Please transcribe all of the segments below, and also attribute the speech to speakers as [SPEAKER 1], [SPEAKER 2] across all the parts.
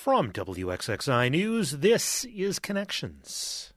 [SPEAKER 1] From WXXI News, this is Connections.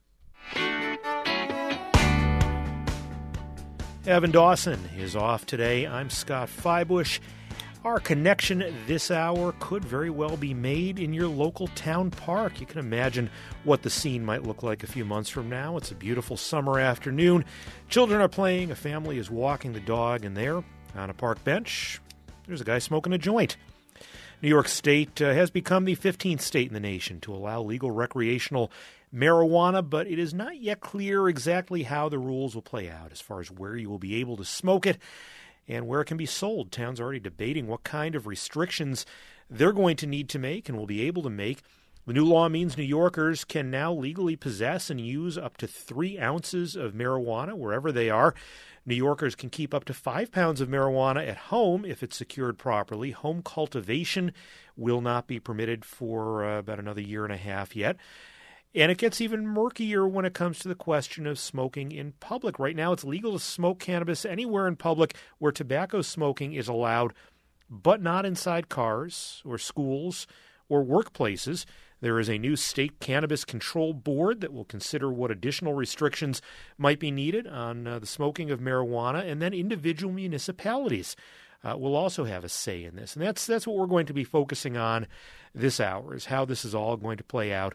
[SPEAKER 1] Evan Dawson is off today. I'm Scott Feibusch. Our connection this hour could very well be made in your local town park. You can imagine what the scene might look like a few months from now. It's a beautiful summer afternoon. Children are playing, a family is walking the dog, and there, on a park bench, there's a guy smoking a joint. New York State has become the 15th state in the nation to allow legal recreational marijuana, but it is not yet clear exactly how the rules will play out as far as where you will be able to smoke it and where it can be sold. Towns are already debating what kind of restrictions they're going to need to make and will be able to make. The new law means New Yorkers can now legally possess and use up to 3 ounces of marijuana wherever they are. New Yorkers can keep up to 5 pounds of marijuana at home if it's secured properly. Home cultivation will not be permitted for about another year and a half yet. And it gets even murkier when it comes to the question of smoking in public. Right now, it's legal to smoke cannabis anywhere in public where tobacco smoking is allowed, but not inside cars or schools or workplaces. There is a new state cannabis control board that will consider what additional restrictions might be needed on the smoking of marijuana, and then individual municipalities will also have a say in this. And that's what we're going to be focusing on this hour, is how this is all going to play out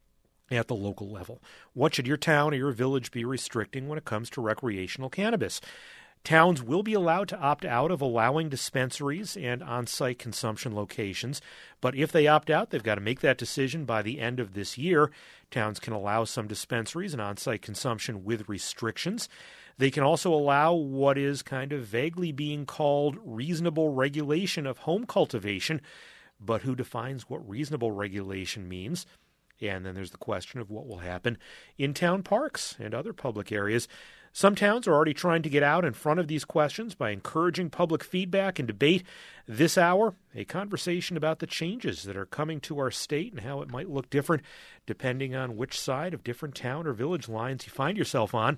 [SPEAKER 1] at the local level. What should your town or your village be restricting when it comes to recreational cannabis? Towns will be allowed to opt out of allowing dispensaries and on-site consumption locations, but if they opt out, they've got to make that decision by the end of this year. Towns can allow some dispensaries and on-site consumption with restrictions. They can also allow what is kind of vaguely being called reasonable regulation of home cultivation, but who defines what reasonable regulation means? And then there's the question of what will happen in town parks and other public areas. Some towns are already trying to get out in front of these questions by encouraging public feedback and debate. This hour, a conversation about the changes that are coming to our state and how it might look different depending on which side of different town or village lines you find yourself on.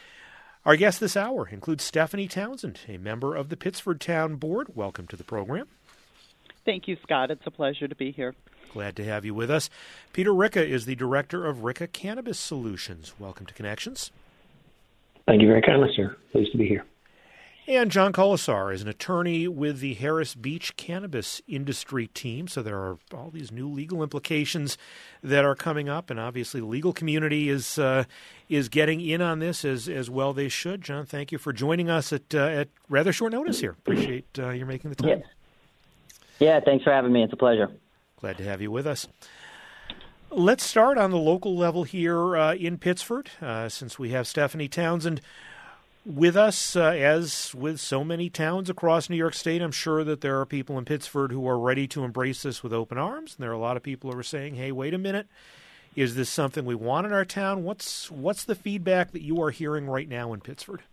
[SPEAKER 1] Our guest this hour includes Stephanie Townsend, a member of the Pittsford Town Board. Welcome to the program.
[SPEAKER 2] Thank you, Scott. It's a pleasure to be here.
[SPEAKER 1] Glad to have you with us. Peter Ricca is the director of Ricca Cannabis Solutions. Welcome to Connections.
[SPEAKER 3] Thank you very kindly, sir. Pleased to be here.
[SPEAKER 1] And John Colasar is an attorney with the Harris Beach Cannabis Industry Team. So there are all these new legal implications that are coming up, and obviously the legal community is getting in on this as well they should. John, thank you for joining us at rather short notice here. Appreciate your making the time.
[SPEAKER 4] Yeah, thanks for having me. It's a pleasure.
[SPEAKER 1] Glad to have you with us. Let's start on the local level here in Pittsford, since we have Stephanie Townsend with us. As with so many towns across New York State, I'm sure that there are people in Pittsford who are ready to embrace this with open arms. And there are a lot of people who are saying, hey, wait a minute, is this something we want in our town? What's the feedback that you are hearing right now in Pittsford?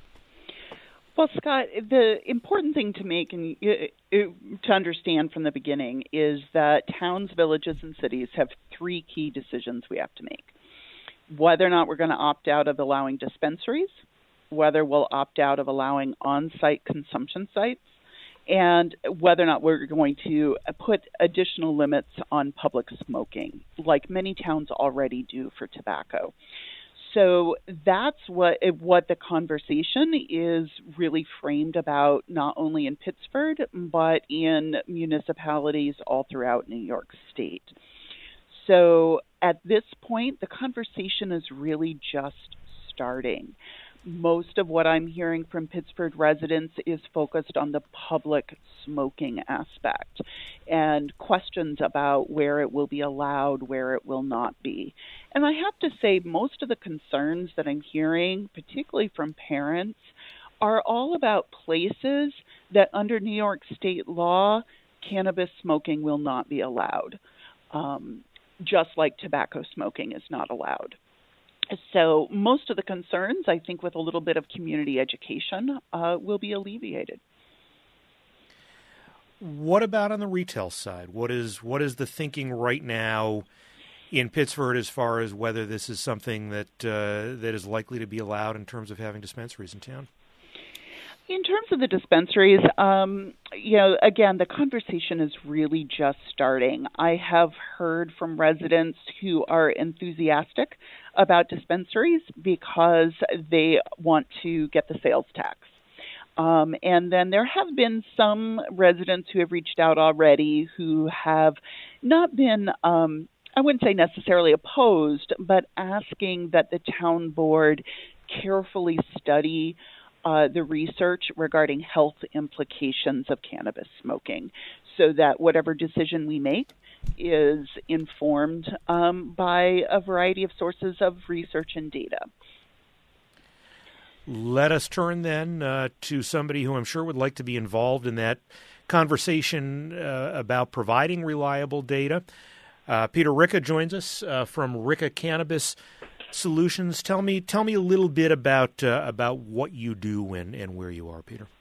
[SPEAKER 2] Well, Scott, the important thing to make and to understand from the beginning is that towns, villages, and cities have 3 key decisions we have to make. Whether or not we're going to opt out of allowing dispensaries, whether we'll opt out of allowing on-site consumption sites, and whether or not we're going to put additional limits on public smoking, like many towns already do for tobacco. So that's what the conversation is really framed about, not only in Pittsford, but in municipalities all throughout New York State. So at this point, the conversation is really just starting. Most of what I'm hearing from Pittsford residents is focused on the public smoking aspect and questions about where it will be allowed, where it will not be. And I have to say, most of the concerns that I'm hearing, particularly from parents, are all about places that under New York State law, cannabis smoking will not be allowed, just like tobacco smoking is not allowed. So most of the concerns, I think, with a little bit of community education, will be alleviated.
[SPEAKER 1] What about on the retail side? What is the thinking right now in Pittsford as far as whether this is something that is likely to be allowed in terms of having dispensaries in town?
[SPEAKER 2] In terms of the dispensaries, again, the conversation is really just starting. I have heard from residents who are enthusiastic about dispensaries because they want to get the sales tax. And then there have been some residents who have reached out already who have not been, I wouldn't say necessarily opposed, but asking that the town board carefully study the research regarding health implications of cannabis smoking so that whatever decision we make is informed by a variety of sources of research and data.
[SPEAKER 1] Let us turn then to somebody who I'm sure would like to be involved in that conversation about providing reliable data. Peter Ricca joins us from Ricca Cannabis Solutions. Tell me a little bit about what you do and where you are, Peter.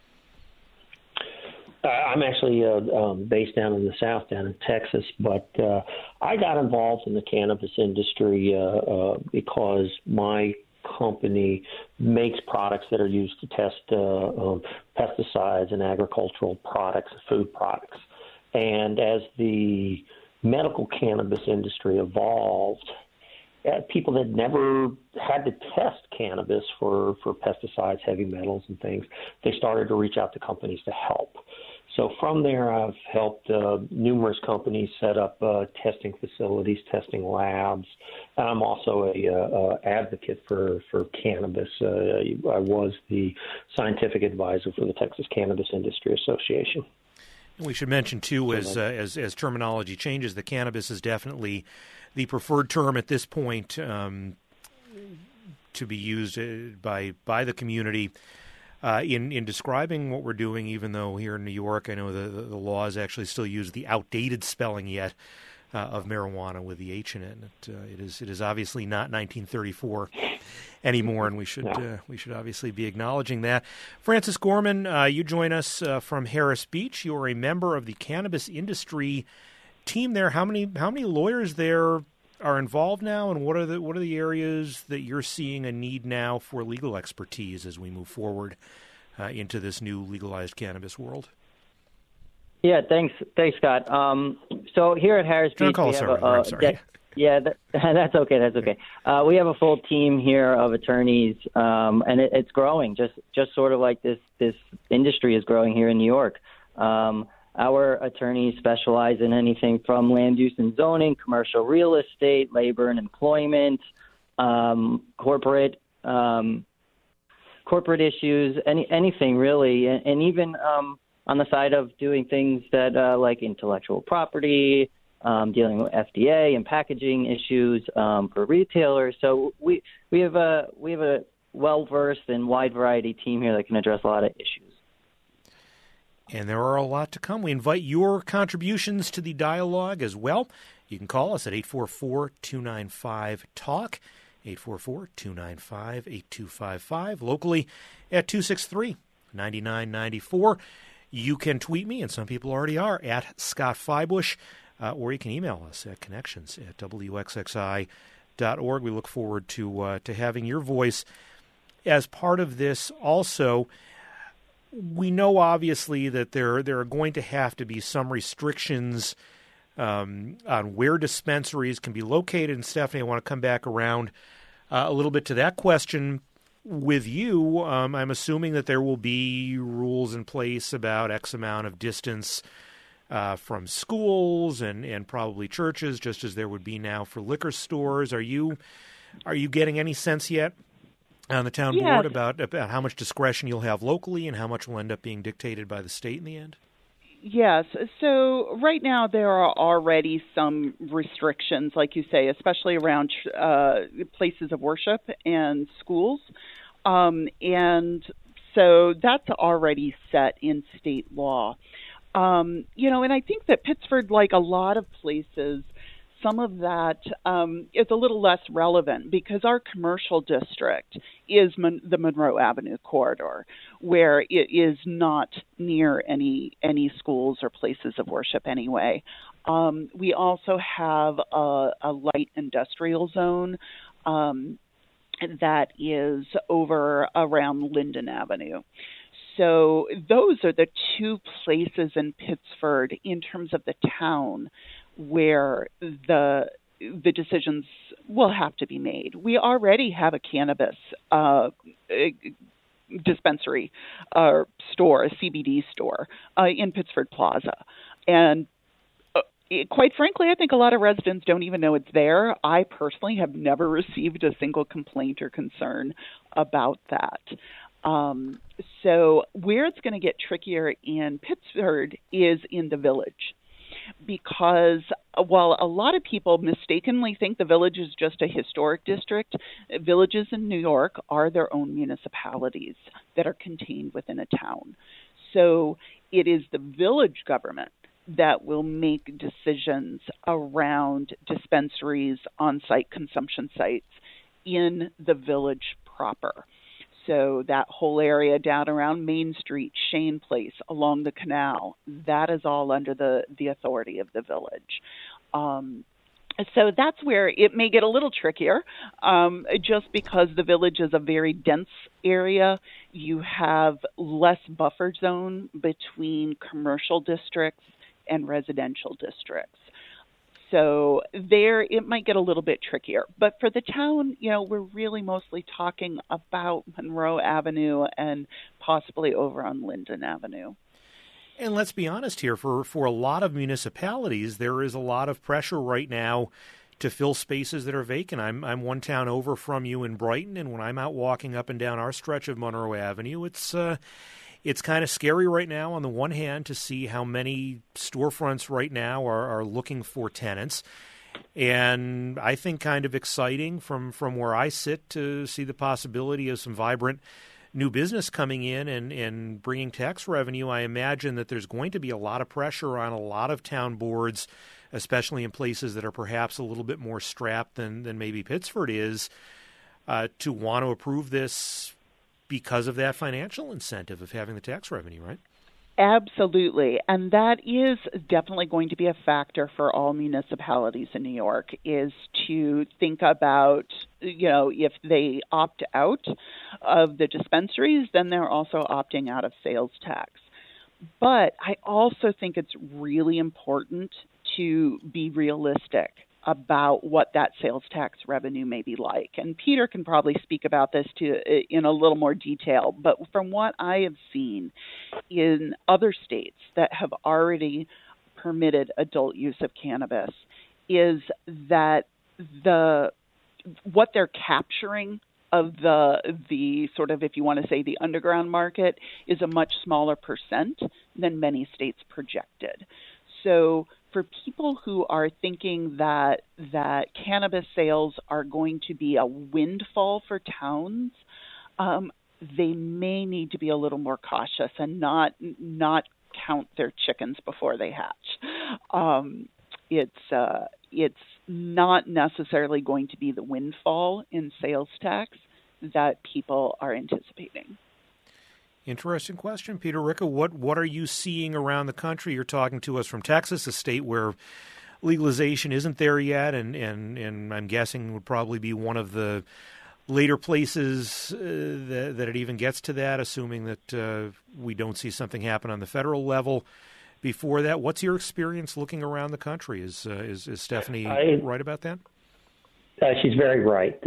[SPEAKER 3] I'm actually based down in the South, down in Texas, but I got involved in the cannabis industry because my company makes products that are used to test pesticides and agricultural products, food products. And as the medical cannabis industry evolved, people that never had to test cannabis for pesticides, heavy metals, and things, they started to reach out to companies to help. So from there, I've helped numerous companies set up testing facilities, testing labs. I'm also a advocate for cannabis. I was the scientific advisor for the Texas Cannabis Industry Association.
[SPEAKER 1] And we should mention, too, as terminology changes, the cannabis is definitely the preferred term at this point to be used by the community in describing what we're doing, even though here in New York, I know the laws actually still use the outdated spelling yet of marijuana with the H in it. It is obviously not 1934 anymore, and we should obviously be acknowledging that. Francis Gorman, you join us from Harris Beach. You are a member of the cannabis industry team there. How many lawyers there are involved now, and what are the areas that you're seeing a need now for legal expertise as we move forward into this new legalized cannabis world?
[SPEAKER 4] Yeah, thanks, Scott. So here at Harris Beach, we have
[SPEAKER 1] I'm sorry.
[SPEAKER 4] That's okay. We have a full team here of attorneys, and it's growing, just sort of like this industry is growing here in New York. Our attorneys specialize in anything from land use and zoning, commercial real estate, labor and employment, corporate issues, anything really, and even on the side of doing things that like intellectual property, dealing with FDA and packaging issues for retailers. So we have a well-versed and wide variety team here that can address a lot of issues.
[SPEAKER 1] And there are a lot to come. We invite your contributions to the dialogue as well. You can call us at 844-295-TALK, 844-295-8255, locally at 263-9994. You can tweet me, and some people already are, at Scott Feibush, or you can email us at connections@wxxi.org. We look forward to having your voice as part of this also. We know, obviously, that there are going to have to be some restrictions on where dispensaries can be located. And, Stephanie, I want to come back around a little bit to that question with you. I'm assuming that there will be rules in place about X amount of distance from schools and probably churches, just as there would be now for liquor stores. Are you getting any sense yet on the town board about how much discretion you'll have locally and how much will end up being dictated by the state in the end?
[SPEAKER 2] Yes. So right now there are already some restrictions, like you say, especially around places of worship and schools. And so that's already set in state law. And I think that Pittsford, like a lot of places, some of that is a little less relevant because our commercial district is the Monroe Avenue corridor, where it is not near any schools or places of worship anyway. We also have a light industrial zone that is over around Linden Avenue. So those are the two places in Pittsford in terms of the town where the decisions will have to be made. We already have a cannabis dispensary store, a CBD store in Pittsford Plaza. And quite frankly, I think a lot of residents don't even know it's there. I personally have never received a single complaint or concern about that. So where it's going to get trickier in Pittsford is in the Village, because while a lot of people mistakenly think the Village is just a historic district, villages in New York are their own municipalities that are contained within a town. So it is the village government that will make decisions around dispensaries, on-site consumption sites in the village proper. So that whole area down around Main Street, Shane Place, along the canal, that is all under the authority of the village. So that's where it may get a little trickier, just because the Village is a very dense area. You have less buffer zone between commercial districts and residential districts. So there, it might get a little bit trickier. But for the town, we're really mostly talking about Monroe Avenue and possibly over on Linden Avenue.
[SPEAKER 1] And let's be honest here, for a lot of municipalities, there is a lot of pressure right now to fill spaces that are vacant. I'm one town over from you in Brighton, and when I'm out walking up and down our stretch of Monroe Avenue, it's kind of scary right now on the one hand to see how many storefronts right now are looking for tenants. And I think kind of exciting from where I sit to see the possibility of some vibrant new business coming in and bringing tax revenue. I imagine that there's going to be a lot of pressure on a lot of town boards, especially in places that are perhaps a little bit more strapped than maybe Pittsford is, to want to approve this because of that financial incentive of having the tax revenue, right?
[SPEAKER 2] Absolutely. And that is definitely going to be a factor for all municipalities in New York, is to think about, if they opt out of the dispensaries, then they're also opting out of sales tax. But I also think it's really important to be realistic about what that sales tax revenue may be like. And Peter can probably speak about this in a little more detail. But from what I have seen in other states that have already permitted adult use of cannabis, is that what they're capturing of the sort of, if you want to say, the underground market is a much smaller percent than many states projected. So for people who are thinking that cannabis sales are going to be a windfall for towns, they may need to be a little more cautious and not count their chickens before they hatch. It's not necessarily going to be the windfall in sales tax that people are anticipating.
[SPEAKER 1] Interesting question, Peter Ricca. What are you seeing around the country? You're talking to us from Texas, a state where legalization isn't there yet, and I'm guessing would probably be one of the later places that it even gets to that, assuming that we don't see something happen on the federal level before that. What's your experience looking around the country? Is Stephanie right about that?
[SPEAKER 3] She's very right.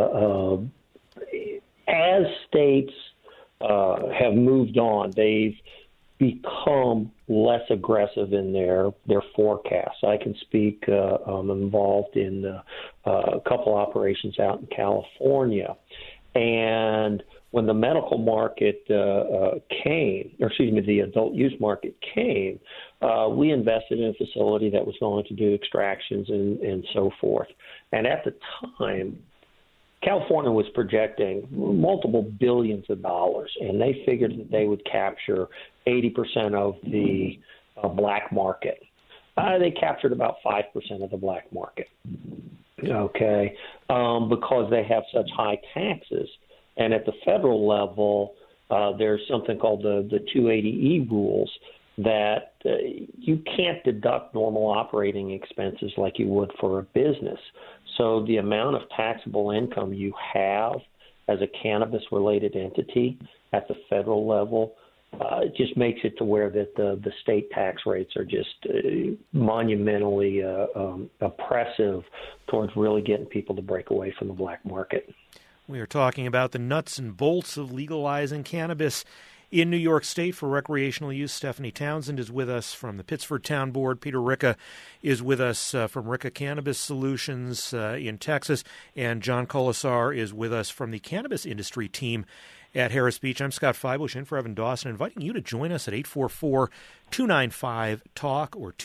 [SPEAKER 3] As states have moved on, they've become less aggressive in their forecasts. I can speak. I'm involved in a couple operations out in California, and when the medical market the adult use market came, we invested in a facility that was going to do extractions and so forth. And at the time, California was projecting multiple billions of dollars, and they figured that they would capture 80% of the black market. They captured about 5% of the black market, okay, because they have such high taxes. And at the federal level, there's something called the 280E rules that you can't deduct normal operating expenses like you would for a business. So the amount of taxable income you have as a cannabis-related entity at the federal level it just makes it to where that the state tax rates are just monumentally oppressive towards really getting people to break away from the black market.
[SPEAKER 1] We are talking about the nuts and bolts of legalizing cannabis in New York State for recreational use. Stephanie Townsend is with us from the Pittsford Town Board. Peter Ricca is with us from Ricca Cannabis Solutions in Texas. And John Colasar is with us from the cannabis industry team at Harris Beach. I'm Scott Feibush in for Evan Dawson, inviting you to join us at 844-295-TALK or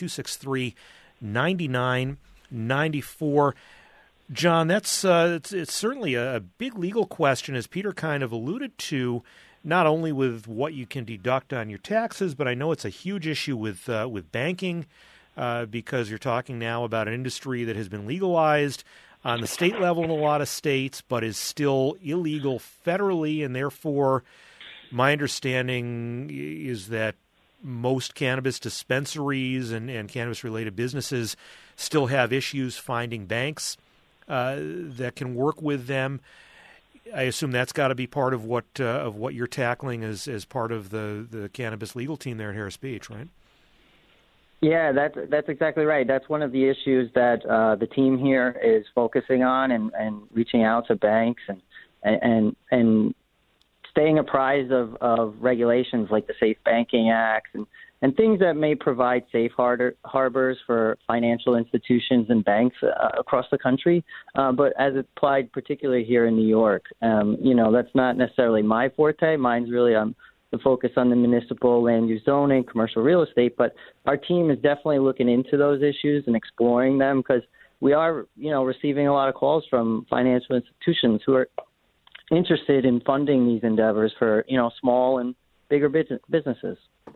[SPEAKER 1] 263-9994. John, that's it's certainly a big legal question, as Peter kind of alluded to, not only with what you can deduct on your taxes, but I know it's a huge issue with banking because you're talking now about an industry that has been legalized on the state level in a lot of states, but is still illegal federally, and therefore my understanding is that most cannabis dispensaries and cannabis-related businesses still have issues finding banks that can work with them. I assume that's got to be part of what you're tackling as part of the cannabis legal team there at Harris Beach, right?
[SPEAKER 4] Yeah, that's exactly right. That's one of the issues that the team here is focusing on and reaching out to banks and staying apprised of regulations like the Safe Banking Act and things that may provide safe harbors for financial institutions and banks across the country. But as it's applied particularly here in New York, that's not necessarily my forte. Mine's really the focus on the municipal land use zoning, commercial real estate. But our team is definitely looking into those issues and exploring them because we are, receiving a lot of calls from financial institutions who are interested in funding these endeavors for, small and bigger businesses.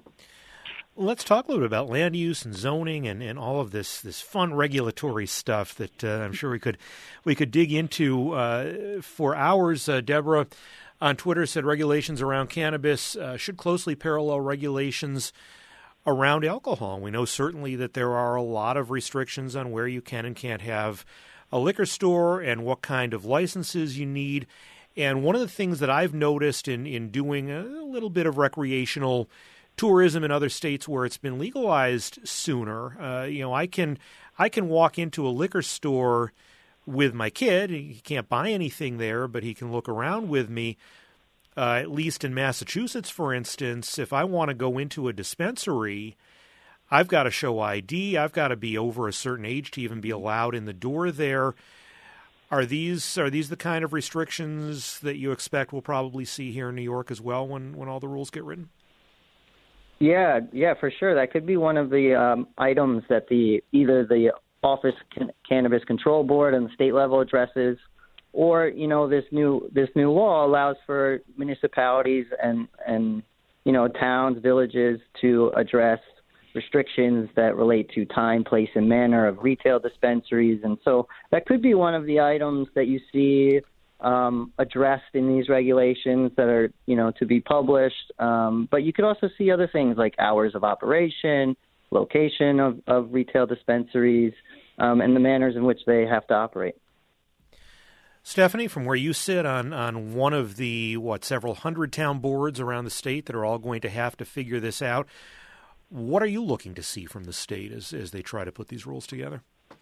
[SPEAKER 1] Let's talk a little bit about land use and zoning and all of this fun regulatory stuff that I'm sure we could dig into for hours. Deborah on Twitter said regulations around cannabis should closely parallel regulations around alcohol. We know certainly that there are a lot of restrictions on where you can and can't have a liquor store and what kind of licenses you need. And one of the things that I've noticed in doing a little bit of recreational tourism in other states where it's been legalized sooner, I can walk into a liquor store with my kid. He can't buy anything there, but he can look around with me. At least in Massachusetts, for instance, if I want to go into a dispensary, I've got to show ID. I've got to be over a certain age to even be allowed in the door there. Are these the kind of restrictions that you expect we'll probably see here in New York as well when all the rules get written?
[SPEAKER 4] Yeah, for sure. That could be one of the items that either the Office Cannabis Control Board and the state level addresses, or this new law allows for municipalities and towns, villages to address restrictions that relate to time, place, and manner of retail dispensaries, and so that could be one of the items that you see addressed in these regulations that are, to be published. But you could also see other things like hours of operation, location of retail dispensaries, and the manners in which they have to operate.
[SPEAKER 1] Stephanie, from where you sit on one of the, several hundred town boards around the state that are all going to have to figure this out, what are you looking to see from the state as they try to put these rules together?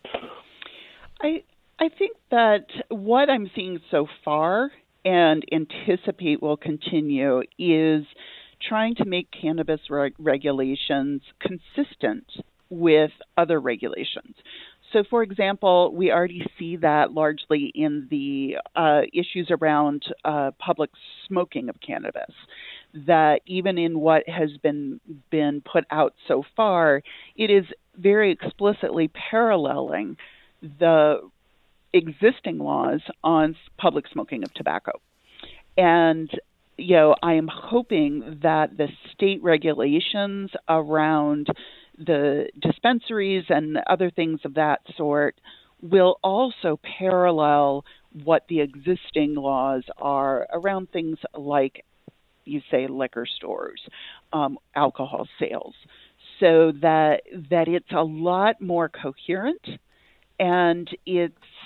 [SPEAKER 2] I think that what I'm seeing so far and anticipate will continue is trying to make cannabis regulations consistent with other regulations. So, for example, we already see that largely in the issues around public smoking of cannabis, that even in what has been put out so far, it is very explicitly paralleling the existing laws on public smoking of tobacco. And, I am hoping that the state regulations around the dispensaries and other things of that sort will also parallel what the existing laws are around things like, you say, liquor stores, alcohol sales, so that it's a lot more coherent and it's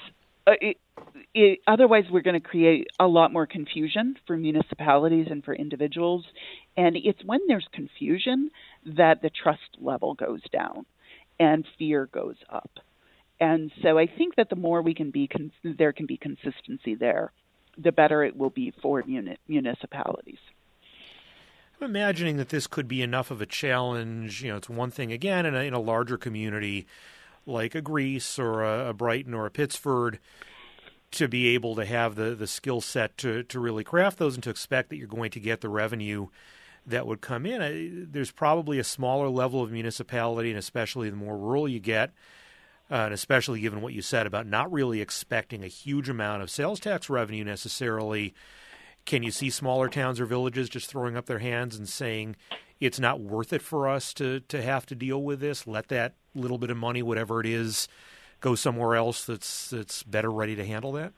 [SPEAKER 2] otherwise, we're going to create a lot more confusion for municipalities and for individuals. And it's when there's confusion that the trust level goes down and fear goes up. And so I think that the more we can be, there can be consistency there, the better it will be for municipalities.
[SPEAKER 1] I'm imagining that this could be enough of a challenge. It's one thing, again, in a larger community like a Greece or a Brighton or a Pittsford, to be able to have the skill set to really craft those and to expect that you're going to get the revenue that would come in. There's probably a smaller level of municipality, and especially the more rural you get, and especially given what you said about not really expecting a huge amount of sales tax revenue necessarily. Can you see smaller towns or villages just throwing up their hands and saying, it's not worth it for us to have to deal with this? Let that little bit of money, whatever it is, go somewhere else that's better ready to handle that?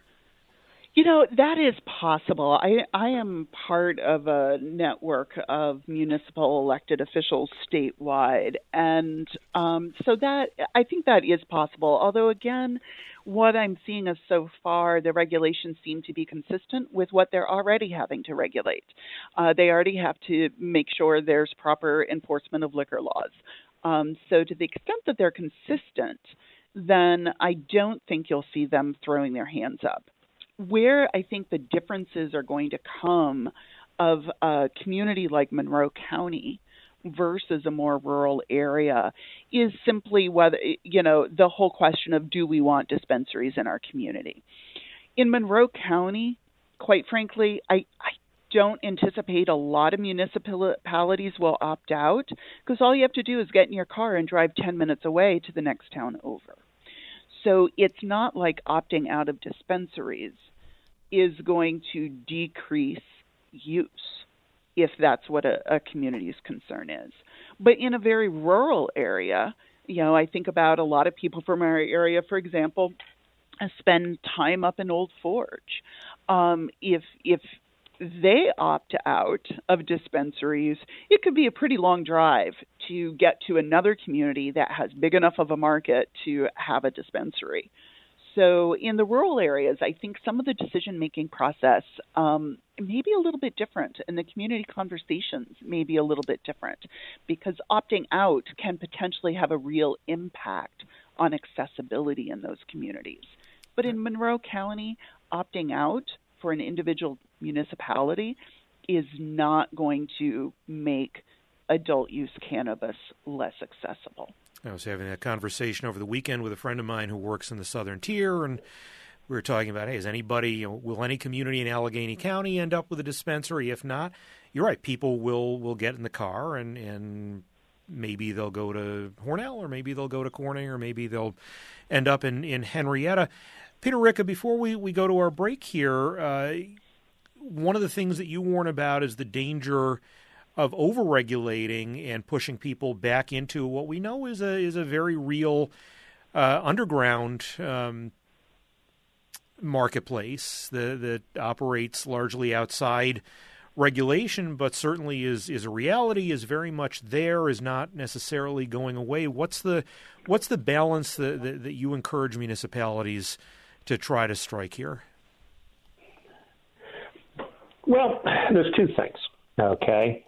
[SPEAKER 2] That is possible. I am part of a network of municipal elected officials statewide, and so that I think that is possible. Although, again, what I'm seeing is so far the regulations seem to be consistent with what they're already having to regulate. They already have to make sure there's proper enforcement of liquor laws. So to the extent that they're consistent, then I don't think you'll see them throwing their hands up. Where I think the differences are going to come of a community like Monroe County versus a more rural area is simply whether, the whole question of, do we want dispensaries in our community? In Monroe County, quite frankly, I don't anticipate a lot of municipalities will opt out, because all you have to do is get in your car and drive 10 minutes away to the next town over. So it's not like opting out of dispensaries is going to decrease use, if that's what a community's concern is. But in a very rural area, I think about a lot of people from our area, for example, spend time up in Old Forge. If they opt out of dispensaries, it could be a pretty long drive to get to another community that has big enough of a market to have a dispensary. So in the rural areas, I think some of the decision-making process may be a little bit different, and the community conversations may be a little bit different, because opting out can potentially have a real impact on accessibility in those communities. But in Monroe County, opting out for an individual municipality is not going to make adult use cannabis less accessible.
[SPEAKER 1] I was having that conversation over the weekend with a friend of mine who works in the Southern Tier, and we were talking about, hey, will any community in Allegheny County end up with a dispensary? If not, you're right, people will get in the car and maybe they'll go to Hornell, or maybe they'll go to Corning, or maybe they'll end up in Henrietta. Peter Ricca, before we go to our break here, one of the things that you warn about is the danger of over-regulating and pushing people back into what we know is a very real underground marketplace that operates largely outside regulation, but certainly is a reality, is very much there, is not necessarily going away. What's the balance that you encourage municipalities to try to strike here?
[SPEAKER 3] Well, there's two things, okay?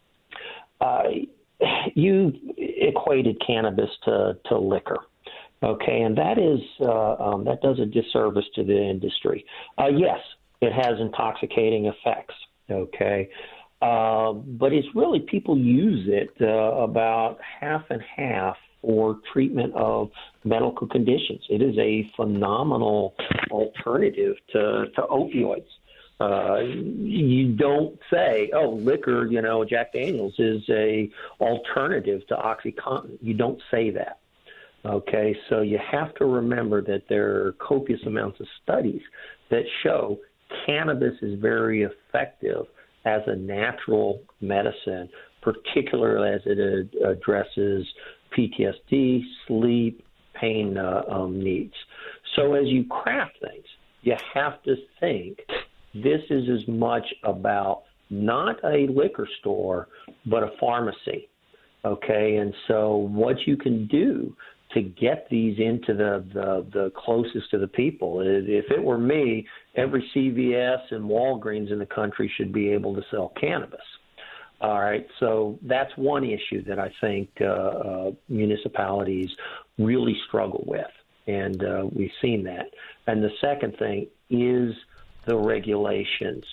[SPEAKER 3] You equated cannabis to liquor, okay, and that does a disservice to the industry. Yes, it has intoxicating effects, okay, but it's really, people use it about half and half for treatment of medical conditions. It is a phenomenal alternative to opioids. You don't say, oh, liquor, Jack Daniels is a alternative to OxyContin. You don't say that. Okay, so you have to remember that there are copious amounts of studies that show cannabis is very effective as a natural medicine, particularly as it addresses PTSD, sleep, pain needs. So as you craft things, you have to think this is as much about not a liquor store, but a pharmacy, okay? And so what you can do to get these into the closest to the people. If it were me, every CVS and Walgreens in the country should be able to sell cannabis. All right, so that's one issue that I think municipalities really struggle with, and we've seen that. And the second thing is the regulations.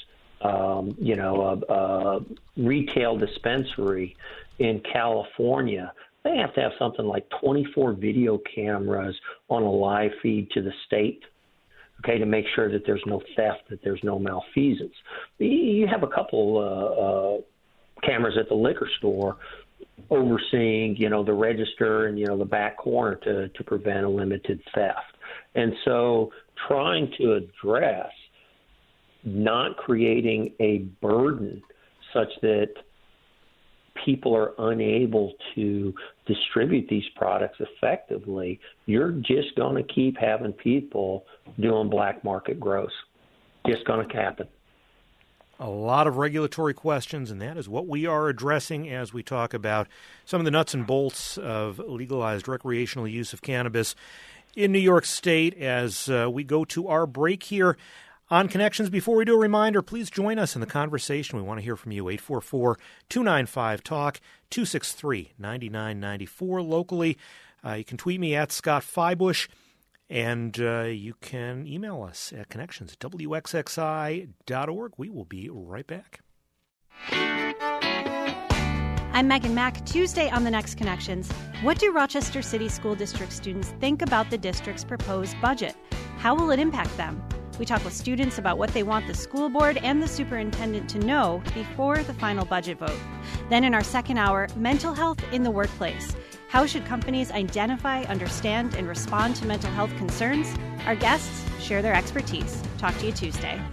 [SPEAKER 3] Retail dispensary in California, they have to have something like 24 video cameras on a live feed to the state, okay, to make sure that there's no theft, that there's no malfeasance. You have a couple cameras at the liquor store overseeing, the register and, the back corner to prevent a limited theft. And so trying to address not creating a burden such that people are unable to distribute these products effectively, you're just going to keep having people doing black market grows. Just going to happen.
[SPEAKER 1] A lot of regulatory questions, and that is what we are addressing as we talk about some of the nuts and bolts of legalized recreational use of cannabis in New York State as we go to our break here on Connections. Before we do, a reminder, please join us in the conversation. We want to hear from you. 844-295-TALK, 263-9994 locally. You can tweet me at Scott Feibush, and you can email us at connections@wxxi.org. We will be right back.
[SPEAKER 5] I'm Megan Mack. Tuesday on The Next Connections. What do Rochester City School District students think about the district's proposed budget? How will it impact them? We talk with students about what they want the school board and the superintendent to know before the final budget vote. Then in our second hour, mental health in the workplace. How should companies identify, understand, and respond to mental health concerns? Our guests share their expertise. Talk to you Tuesday.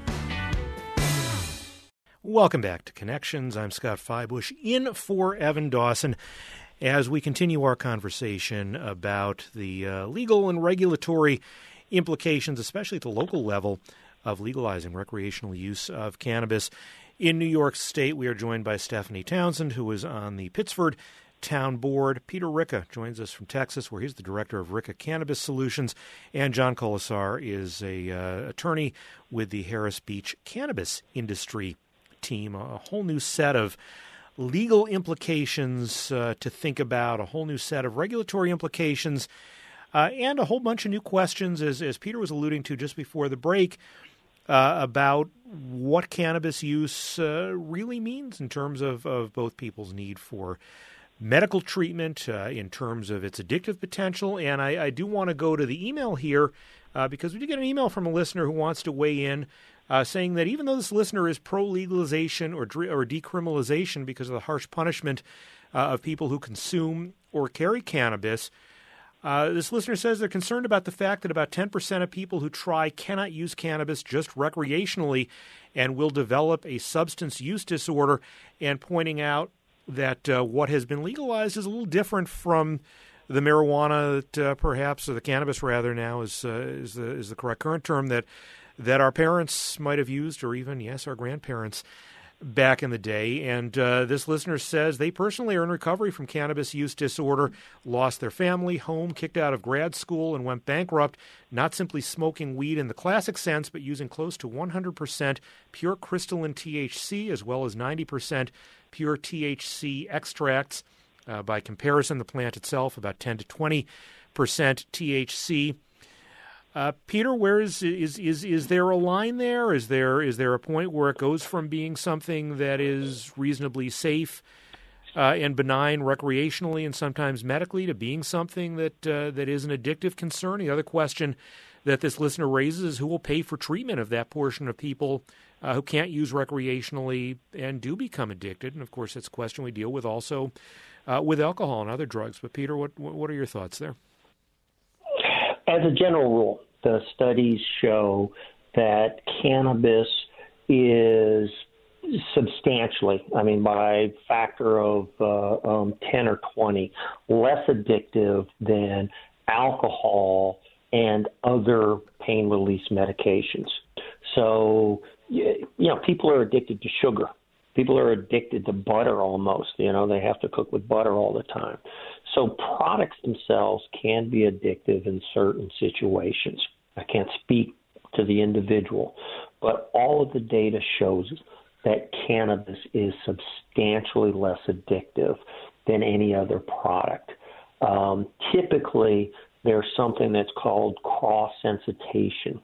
[SPEAKER 1] Welcome back to Connections. I'm Scott Feibush in for Evan Dawson as we continue our conversation about the legal and regulatory implications, especially at the local level, of legalizing recreational use of cannabis in New York State. We are joined by Stephanie Townsend, who is on the Pittsford Town Board. Peter Ricca joins us from Texas, where he's the director of Ricca Cannabis Solutions, and John Colasar is a attorney with the Harris Beach Cannabis Industry team. A whole new set of legal implications to think about, a whole new set of regulatory implications, and a whole bunch of new questions, as Peter was alluding to just before the break, about what cannabis use really means in terms of both people's need for medical treatment, in terms of its addictive potential. And I do want to go to the email here because we did get an email from a listener who wants to weigh in, saying that even though this listener is pro-legalization or decriminalization because of the harsh punishment of people who consume or carry cannabis, this listener says they're concerned about the fact that about 10% of people who try cannot use cannabis just recreationally and will develop a substance use disorder, and pointing out that what has been legalized is a little different from the marijuana that perhaps, or the cannabis rather now is the correct current term, that our parents might have used, or even, yes, our grandparents back in the day. And this listener says they personally are in recovery from cannabis use disorder, lost their family, home, kicked out of grad school, and went bankrupt, not simply smoking weed in the classic sense, but using close to 100% pure crystalline THC, as well as 90% pure THC extracts. By comparison, the plant itself, about 10 to 20% THC. Peter, where is there a line there? Is there a point where it goes from being something that is reasonably safe and benign recreationally and sometimes medically to being something that is an addictive concern? The other question that this listener raises is who will pay for treatment of that portion of people who can't use recreationally and do become addicted. And of course, that's a question we deal with also with alcohol and other drugs. But Peter, what are your thoughts there?
[SPEAKER 3] As a general rule, the studies show that cannabis is substantially, by factor of 10 or 20, less addictive than alcohol and other pain release medications. So, people are addicted to sugar. People are addicted to butter almost. They have to cook with butter all the time. So products themselves can be addictive in certain situations. I can't speak to the individual, but all of the data shows that cannabis is substantially less addictive than any other product. Typically, there's something that's called cross-sensitization,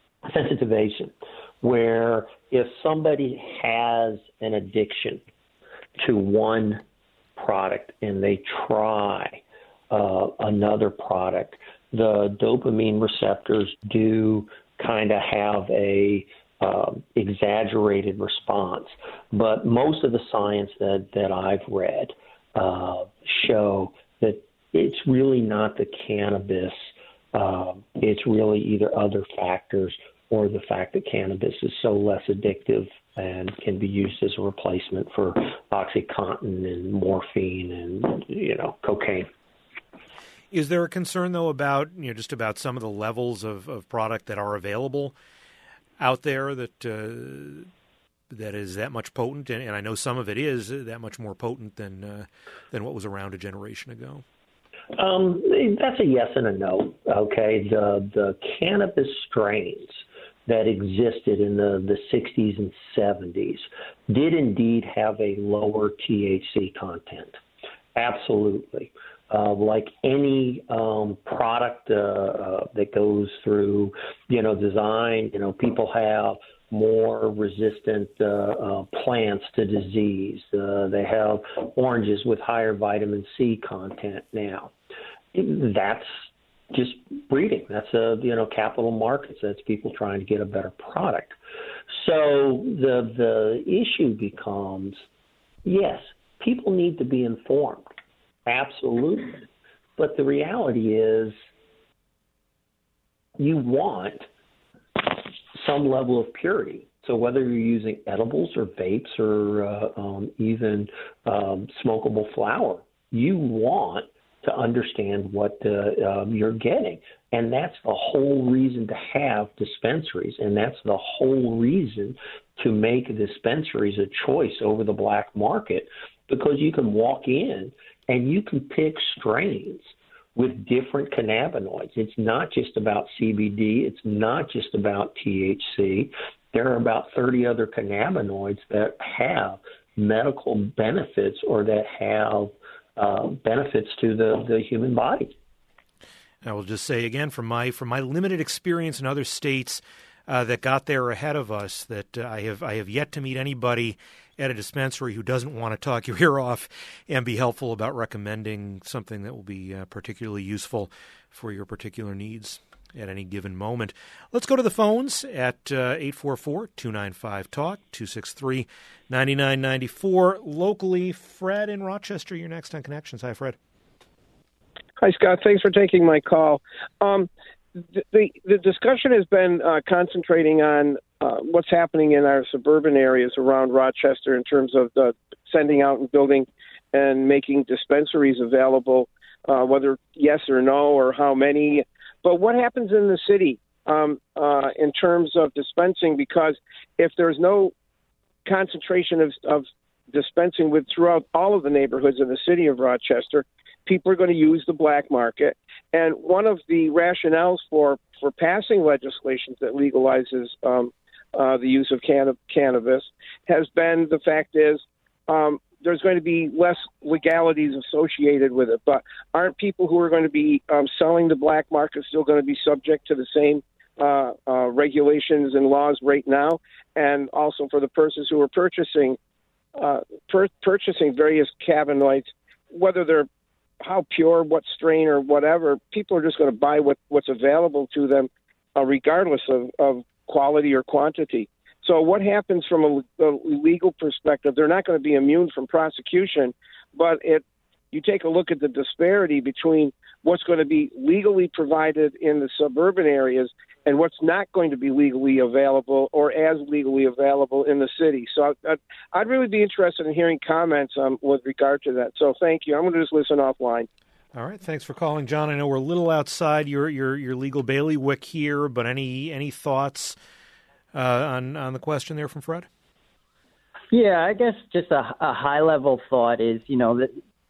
[SPEAKER 3] where if somebody has an addiction to one product and they try another product, the dopamine receptors do kind of have a exaggerated response. But most of the science that I've read show that it's really not the cannabis. It's really either other factors or the fact that cannabis is so less addictive and can be used as a replacement for OxyContin and morphine and, cocaine.
[SPEAKER 1] Is there a concern, though, about, just about some of the levels of product that are available out there that is that much potent? And I know some of it is that much more potent than what was around a generation ago.
[SPEAKER 3] That's a yes and a no. Okay, the cannabis strains that existed in the 60s and 70s did indeed have a lower THC content. Absolutely. Like any product that goes through, design, people have more resistant plants to disease. They have oranges with higher vitamin C content now. That's just breeding. That's capital markets. That's people trying to get a better product. So the issue becomes, yes, people need to be informed. Absolutely. But the reality is you want some level of purity. So whether you're using edibles or vapes or even smokable flower, you want to understand what you're getting. And that's the whole reason to have dispensaries. And that's the whole reason to make dispensaries a choice over the black market, because you can walk in and you can pick strains with different cannabinoids. It's not just about CBD. It's not just about THC. There are about 30 other cannabinoids that have medical benefits or that have benefits to the human body.
[SPEAKER 1] I will just say again, from my limited experience in other states that got there ahead of us, that I have yet to meet anybody at a dispensary who doesn't want to talk your ear off and be helpful about recommending something that will be particularly useful for your particular needs at any given moment. Let's go to the phones at 844-295-TALK, 263-9994. Locally, Fred in Rochester, you're next on Connections. Hi, Fred.
[SPEAKER 6] Hi, Scott. Thanks for taking my call. The discussion has been concentrating on what's happening in our suburban areas around Rochester in terms of sending out and building and making dispensaries available, whether yes or no or how many. But what happens in the city in terms of dispensing? Because if there's no concentration of dispensing with throughout all of the neighborhoods of the city of Rochester, people are going to use the black market. And one of the rationales for passing legislation that legalizes the use of cannabis has been the fact is there's going to be less legalities associated with it. But aren't people who are going to be selling the black market still going to be subject to the same regulations and laws right now? And also for the persons who are purchasing various cannabinoids, whether they're how pure, what strain, or whatever, people are just going to buy what's available to them, regardless of quality or quantity. So what happens from a legal perspective? They're not going to be immune from prosecution, but you take a look at the disparity between what's going to be legally provided in the suburban areas and what's not going to be legally available or as legally available in the city. So I'd really be interested in hearing comments with regard to that. So thank you. I'm going to just listen offline.
[SPEAKER 1] All right. Thanks for calling, John. I know we're a little outside your legal bailiwick here, but any thoughts on the question there from Fred?
[SPEAKER 4] Yeah, I guess just a high-level thought is, that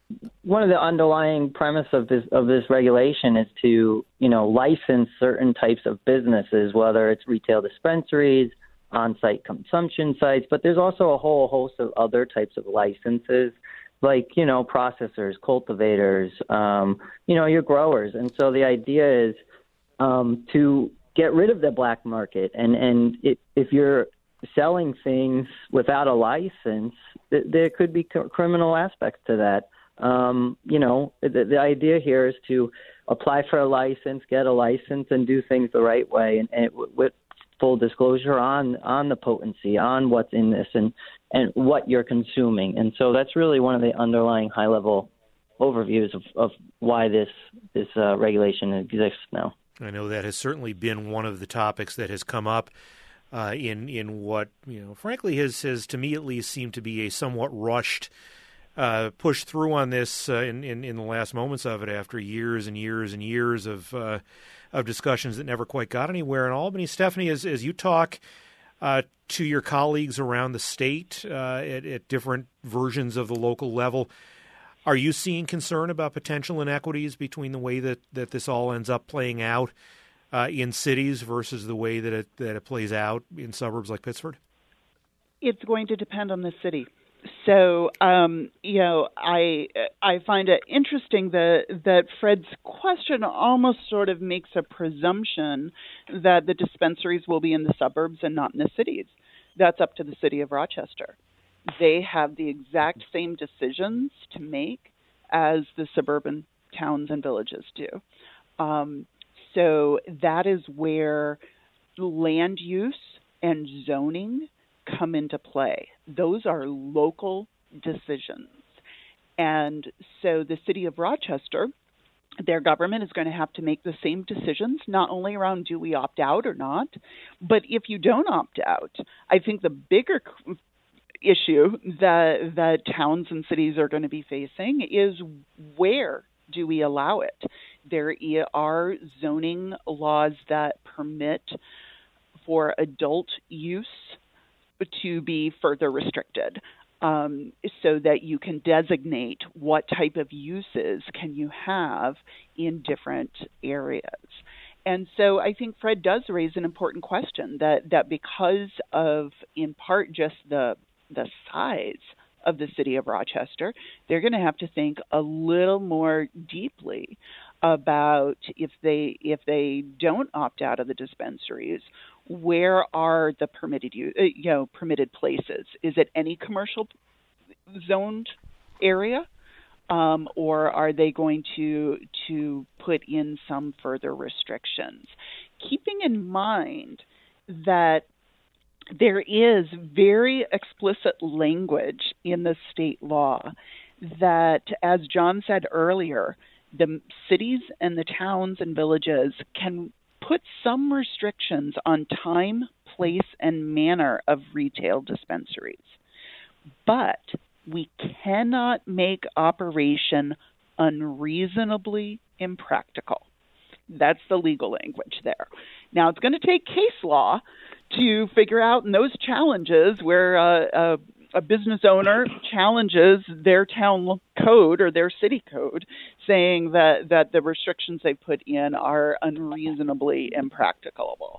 [SPEAKER 4] one of the underlying premise of this regulation is to, license certain types of businesses, whether it's retail dispensaries, on-site consumption sites, but there's also a whole host of other types of licenses, like, processors, cultivators, your growers. And so the idea is to get rid of the black market. And if you're selling things without a license, there could be criminal aspects to that. The idea here is to apply for a license, get a license, and do things the right way, and with full disclosure on the potency, on what's in this, and what you're consuming. And so that's really one of the underlying high-level overviews of why this regulation exists now.
[SPEAKER 1] I know that has certainly been one of the topics that has come up in what, frankly has to me at least seemed to be a somewhat rushed push through on this in the last moments of it after years and years and years of discussions that never quite got anywhere in Albany. Stephanie, as you talk to your colleagues around the state at different versions of the local level, are you seeing concern about potential inequities between the way that this all ends up playing out in cities versus the way that it plays out in suburbs like Pittsford?
[SPEAKER 2] It's going to depend on the city. So, I find it interesting that Fred's question almost sort of makes a presumption that the dispensaries will be in the suburbs and not in the cities. That's up to the city of Rochester. They have the exact same decisions to make as the suburban towns and villages do. So that is where land use and zoning come into play. Those are local decisions. And so the city of Rochester, their government is going to have to make the same decisions, not only around do we opt out or not, but if you don't opt out, I think the bigger issue that towns and cities are going to be facing is where do we allow it? There are zoning laws that permit for adult use to be further restricted, so that you can designate what type of uses can you have in different areas. And so I think Fred does raise an important question that because of, in part, just the size of the city of Rochester, they're going to have to think a little more deeply about if they don't opt out of the dispensaries, where are the permitted places? Is it any commercial zoned area, or are they going to put in some further restrictions? Keeping in mind that there is very explicit language in the state law that, as John said earlier, the cities and the towns and villages can put some restrictions on time, place, and manner of retail dispensaries. But we cannot make operation unreasonably impractical. That's the legal language there. Now, it's going to take case law to figure out in those challenges where a business owner challenges their town code or their city code, saying that the restrictions they put in are unreasonably impracticable.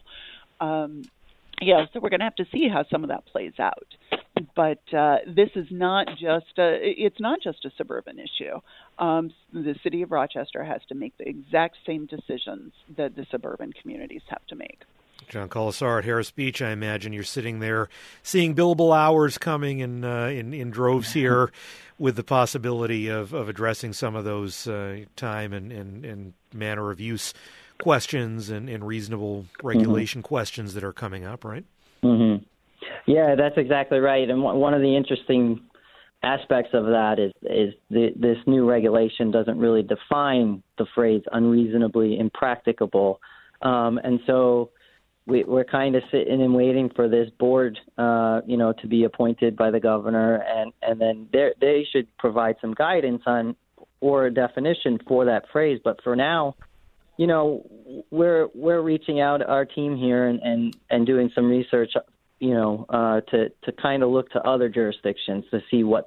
[SPEAKER 2] So we're going to have to see how some of that plays out. But this is not just it's not just a suburban issue. The city of Rochester has to make the exact same decisions that the suburban communities have to make.
[SPEAKER 1] John Colasar at Harris Beach, I imagine you're sitting there seeing billable hours coming in droves here with the possibility of addressing some of those time and manner of use questions and reasonable regulation questions that are coming up, right?
[SPEAKER 4] Mm-hmm. Yeah, that's exactly right. And one of the interesting aspects of that is this new regulation doesn't really define the phrase unreasonably impracticable. And so we're kind of sitting and waiting for this board, to be appointed by the governor, and then they should provide some guidance on or a definition for that phrase. But for now, we're reaching out, our team here, and doing some research, to kind of look to other jurisdictions to see what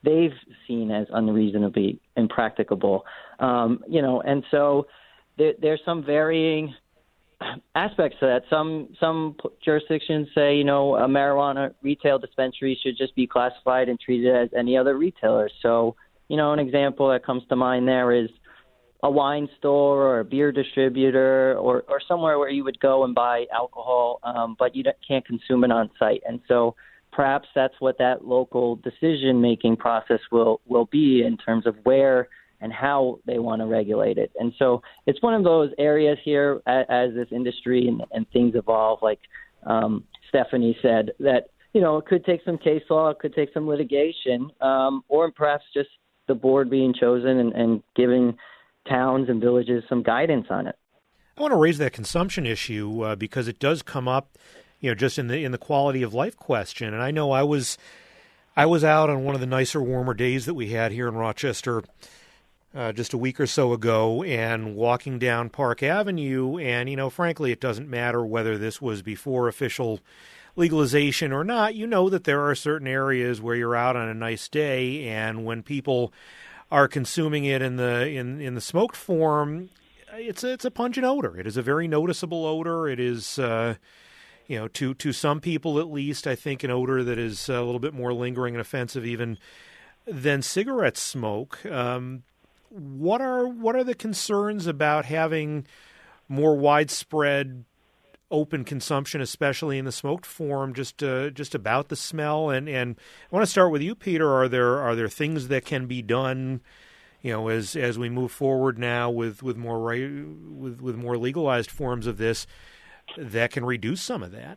[SPEAKER 4] they've seen as unreasonably impracticable. And so there's some varying aspects to that. Some jurisdictions say, a marijuana retail dispensary should just be classified and treated as any other retailer. So, an example that comes to mind there is a wine store or a beer distributor or somewhere where you would go and buy alcohol, but you can't consume it on site. And so perhaps that's what that local decision-making process will be in terms of where and how they want to regulate it. And so it's one of those areas here as this industry and things evolve, like Stephanie said, that, it could take some case law, it could take some litigation, or perhaps just the board being chosen and giving towns and villages some guidance on it.
[SPEAKER 1] I want to raise that consumption issue because it does come up, just in the quality of life question. And I know I was out on one of the nicer, warmer days that we had here in Rochester just a week or so ago, and walking down Park Avenue, and frankly, it doesn't matter whether this was before official legalization or not. That there are certain areas where you're out on a nice day, and when people are consuming it in the smoked form, it's a pungent odor. It is a very noticeable odor. It is, to some people at least, I think an odor that is a little bit more lingering and offensive even than cigarette smoke. What are the concerns about having more widespread open consumption, especially in the smoked form, just about the smell? And I want to start with you, Peter. Are there things that can be done, as we move forward now with more legalized forms of this, that can reduce some of that?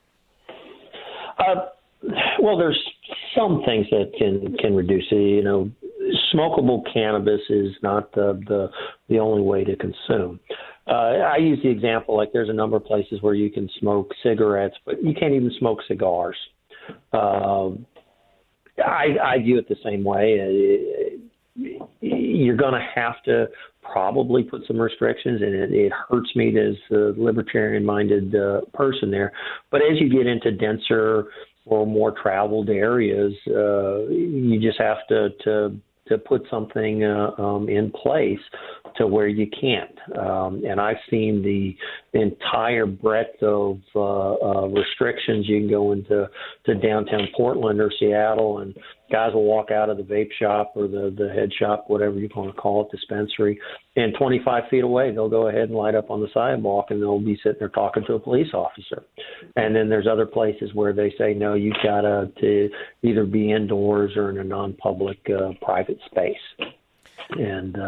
[SPEAKER 3] Well, there's some things that can reduce it. Smokable cannabis is not the only way to consume. I use the example, like there's a number of places where you can smoke cigarettes, but you can't even smoke cigars. I view it the same way. You're going to have to probably put some restrictions, and it hurts me as a libertarian-minded person there. But as you get into denser or more traveled areas, you just have to put something in place to where you can't. And I've seen the entire breadth of restrictions. You can go into downtown Portland or Seattle, and guys will walk out of the vape shop or the head shop, whatever you want to call it, dispensary, and 25 feet away, they'll go ahead and light up on the sidewalk, and they'll be sitting there talking to a police officer. And then there's other places where they say, no, you've got to either be indoors or in a non-public private space. And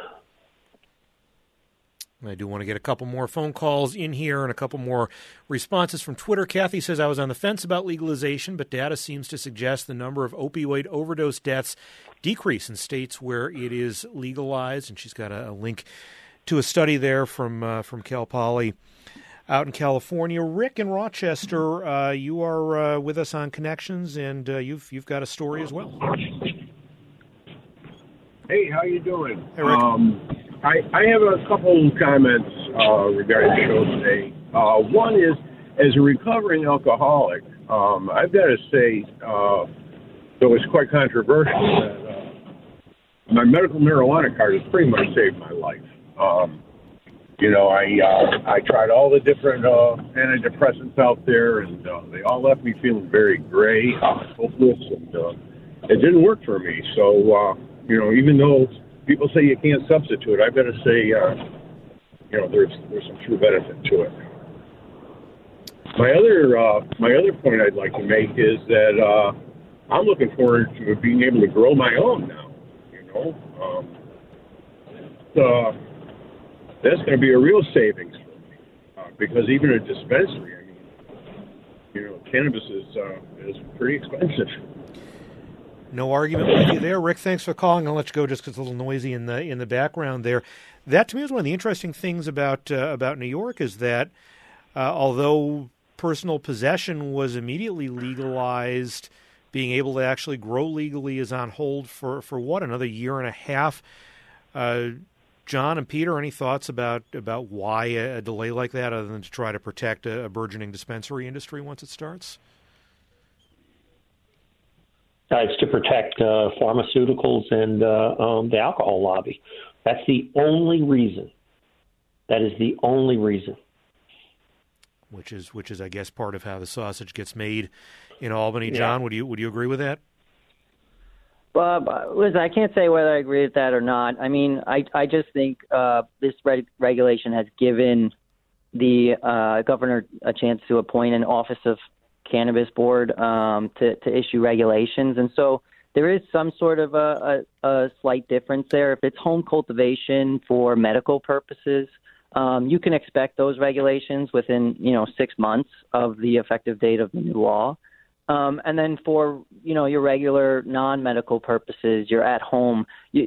[SPEAKER 1] I do want to get a couple more phone calls in here and a couple more responses from Twitter. Kathy says, I was on the fence about legalization, but data seems to suggest the number of opioid overdose deaths decrease in states where it is legalized. And she's got a link to a study there from Cal Poly out in California. Rick in Rochester, you are with us on Connections, and you've got a story as well.
[SPEAKER 7] Hey, how you doing?
[SPEAKER 1] Hey, Rick.
[SPEAKER 7] I have a couple comments regarding the show today. One is, as a recovering alcoholic, I've got to say, though it's quite controversial, that my medical marijuana card has pretty much saved my life. I tried all the different antidepressants out there, and they all left me feeling very gray, hopeless, and it didn't work for me. So, even though people say you can't substitute, I've got to say, there's some true benefit to it. My other point I'd like to make is that I'm looking forward to being able to grow my own now. That's going to be a real savings for me because even a dispensary, cannabis is pretty expensive.
[SPEAKER 1] No argument with you there, Rick. Thanks for calling. I'll let you go just because it's a little noisy in the background there. That to me is one of the interesting things about New York is that although personal possession was immediately legalized, being able to actually grow legally is on hold for what, another year and a half. John and Peter, any thoughts about why a delay like that, other than to try to protect a burgeoning dispensary industry once it starts?
[SPEAKER 3] It's to protect pharmaceuticals and the alcohol lobby. That's the only reason. That is the only reason.
[SPEAKER 1] Which is, I guess, part of how the sausage gets made in Albany. John, would you agree with that?
[SPEAKER 4] Listen, I can't say whether I agree with that or not. I mean, I just think this regulation has given the governor a chance to appoint an Office of Cannabis Board to issue regulations. And so there is some sort of a slight difference there. If it's home cultivation for medical purposes, you can expect those regulations within, 6 months of the effective date of the new law. And then for, your regular non-medical purposes, you're at home,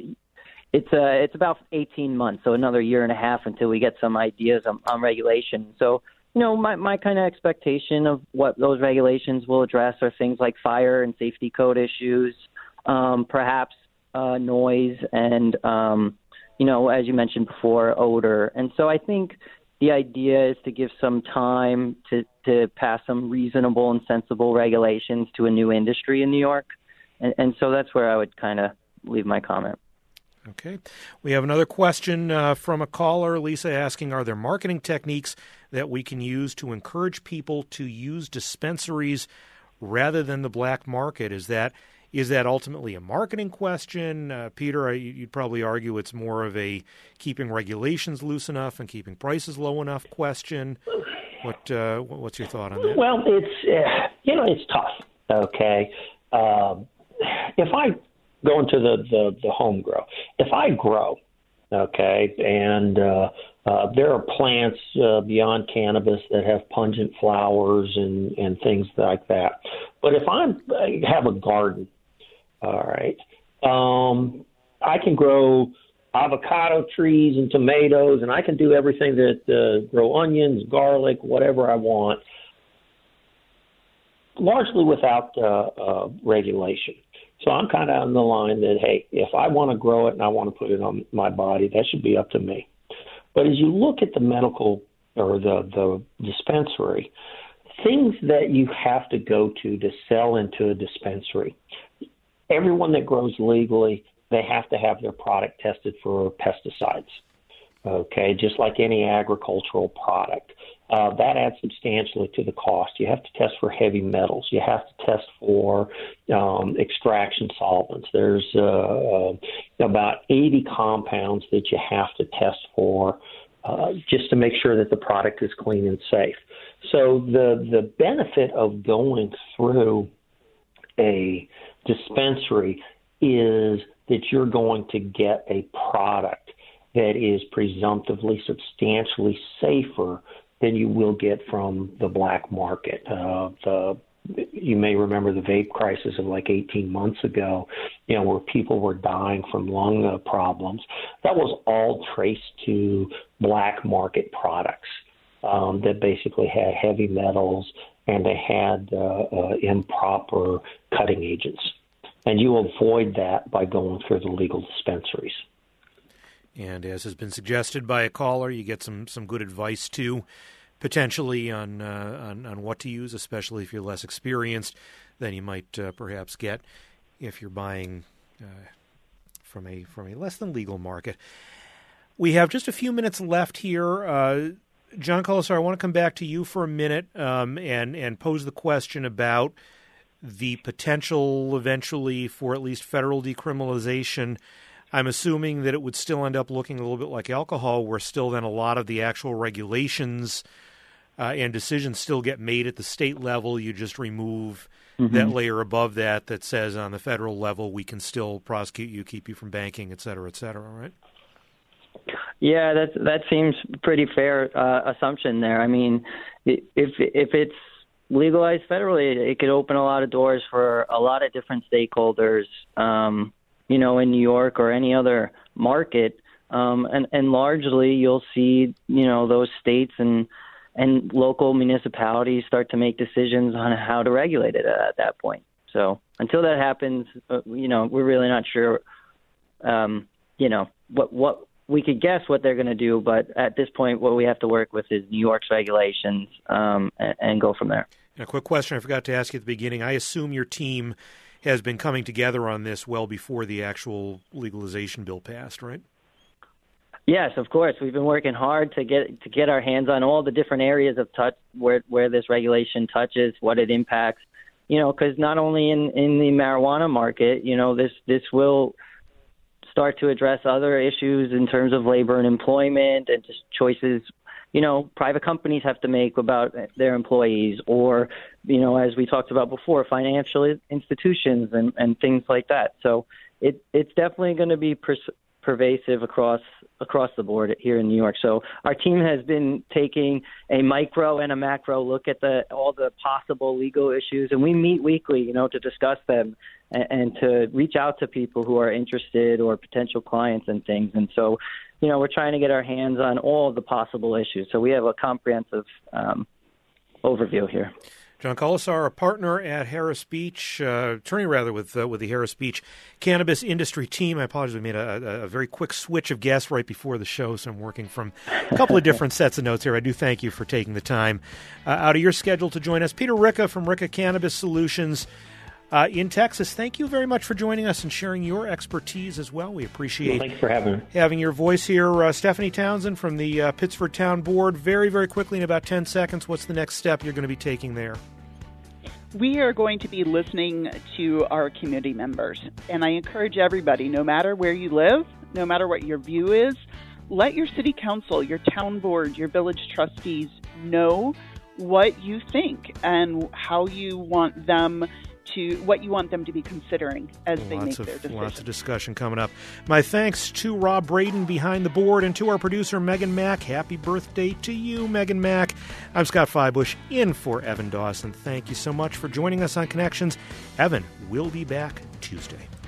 [SPEAKER 4] it's about 18 months, so another year and a half until we get some ideas on regulation. So, my kind of expectation of what those regulations will address are things like fire and safety code issues, perhaps noise and, as you mentioned before, odor. And so I think the idea is to give some time to pass some reasonable and sensible regulations to a new industry in New York. And so that's where I would kind of leave my comment.
[SPEAKER 1] Okay. We have another question from a caller, Lisa, asking, are there marketing techniques that we can use to encourage people to use dispensaries rather than the black market? Is that ultimately a marketing question? Peter, you'd probably argue it's more of a keeping regulations loose enough and keeping prices low enough question. What's your thought on that?
[SPEAKER 3] Well, it's tough, okay? If I go into the home grow, if I grow, okay, and there are plants beyond cannabis that have pungent flowers and things like that. But if I have a garden, all right, I can grow avocado trees and tomatoes, and I can do everything that grow onions, garlic, whatever I want, largely without regulation. So I'm kind of on the line that, hey, if I want to grow it and I want to put it on my body, that should be up to me. But as you look at the medical or the dispensary, things that you have to go to sell into a dispensary, everyone that grows legally, they have to have their product tested for pesticides, okay, just like any agricultural product. That adds substantially to the cost. You have to test for heavy metals. You have to test for extraction solvents. There's about 80 compounds that you have to test for just to make sure that the product is clean and safe. So the benefit of going through a dispensary is that you're going to get a product that is presumptively substantially safer than you will get from the black market. You may remember the vape crisis of like 18 months ago, where people were dying from lung problems. That was all traced to black market products that basically had heavy metals and they had improper cutting agents. And you avoid that by going through the legal dispensaries.
[SPEAKER 1] And as has been suggested by a caller, you get some good advice too, potentially on what to use, especially if you're less experienced than you might perhaps get if you're buying from a less than legal market. We have just a few minutes left here. John Colasar, I want to come back to you for a minute and pose the question about the potential eventually for at least federal decriminalization. I'm assuming that it would still end up looking a little bit like alcohol, where still then a lot of the actual regulations and decisions still get made at the state level. You just remove that layer above that says on the federal level we can still prosecute you, keep you from banking, et cetera, right?
[SPEAKER 4] Yeah, that seems pretty fair assumption there. I mean, if it's legalized federally, it could open a lot of doors for a lot of different stakeholders, in New York or any other market. And largely you'll see, those states and local municipalities start to make decisions on how to regulate it at that point. So until that happens, we're really not sure, what we could guess what they're going to do. But at this point, what we have to work with is New York's regulations and go from there.
[SPEAKER 1] And a quick question I forgot to ask you at the beginning. I assume your team has been coming together on this well before the actual legalization bill passed, right?
[SPEAKER 4] Yes, of course. We've been working hard to get our hands on all the different areas of touch where this regulation touches, what it impacts. Because not only in the marijuana market, this will start to address other issues in terms of labor and employment and just choices, private companies have to make about their employees, or, as we talked about before, financial institutions and things like that. So it's definitely going to be pervasive across the board here in New York. So our team has been taking a micro and a macro look at all the possible legal issues, and we meet weekly, to discuss them and to reach out to people who are interested or potential clients and things. And so, we're trying to get our hands on all of the possible issues. So we have a comprehensive overview here.
[SPEAKER 1] John Colasar, a partner at Harris Beach, attorney with the Harris Beach cannabis industry team. I apologize, we made a very quick switch of guests right before the show, so I'm working from a couple of different sets of notes here. I do thank you for taking the time out of your schedule to join us. Peter Ricca from Ricca Cannabis Solutions in Texas. Thank you very much for joining us and sharing your expertise as well. We appreciate
[SPEAKER 3] thanks for having
[SPEAKER 1] your voice here. Stephanie Townsend from the Pittsford Town Board. Very, very quickly, in about 10 seconds, what's the next step you're going to be taking there?
[SPEAKER 2] We are going to be listening to our community members, and I encourage everybody, no matter where you live, no matter what your view is, let your city council, your town board, your village trustees know what you think and how you want them what you want them to be considering as they make their decisions.
[SPEAKER 1] Lots of discussion coming up. My thanks to Rob Braden behind the board and to our producer, Megan Mack. Happy birthday to you, Megan Mack. I'm Scott Feibush in for Evan Dawson. Thank you so much for joining us on Connections. Evan will be back Tuesday.